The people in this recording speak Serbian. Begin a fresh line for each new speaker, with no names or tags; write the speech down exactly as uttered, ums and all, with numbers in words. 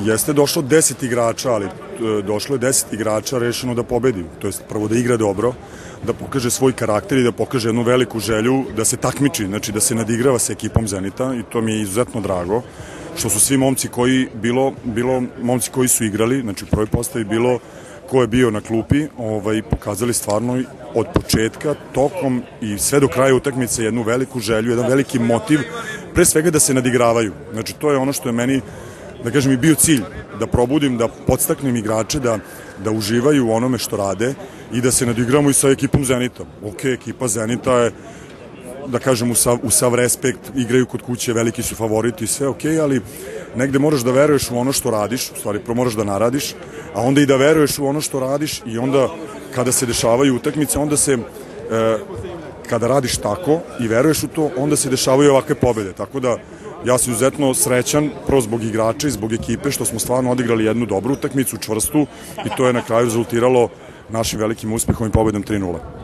Jeste došlo deset igrača, ali došlo je deset igrača rešeno da pobedi. To je prvo da igra dobro, da pokaže svoj karakter i da pokaže jednu veliku želju da se takmiči, znači da se nadigrava sa ekipom Zenita i to mi je izuzetno drago. Što su svi momci koji, bilo, bilo momci koji su igrali, znači u prvoj postavi bilo ko je bio na klupi, ovaj, pokazali stvarno od početka, tokom i sve do kraja utakmice jednu veliku želju, jedan veliki motiv, pre svega da se nadigravaju. Znači to je ono što je meni, da kažem, i bio cilj, da probudim, da podstaknem igrače da, da uživaju u onome što rade i da se nadigramo i sa ekipom Zenita. Ok, ekipa Zenita je, da kažem, u sav, u sav respekt, igraju kod kuće, veliki su favoriti, sve ok, ali negde moraš da veruješ u ono što radiš, u stvari prvo moraš da naradiš, a onda i da veruješ u ono što radiš i onda kada se dešavaju utakmice, onda se, e, kada radiš tako i veruješ u to, onda se dešavaju ovakve pobede, tako da ja sam izuzetno srećan, prvo zbog igrača i zbog ekipe, što smo stvarno odigrali jednu dobru utakmicu, čvrstu, i to je na kraju rezultiralo našim velikim uspehom i pobedom tri nula.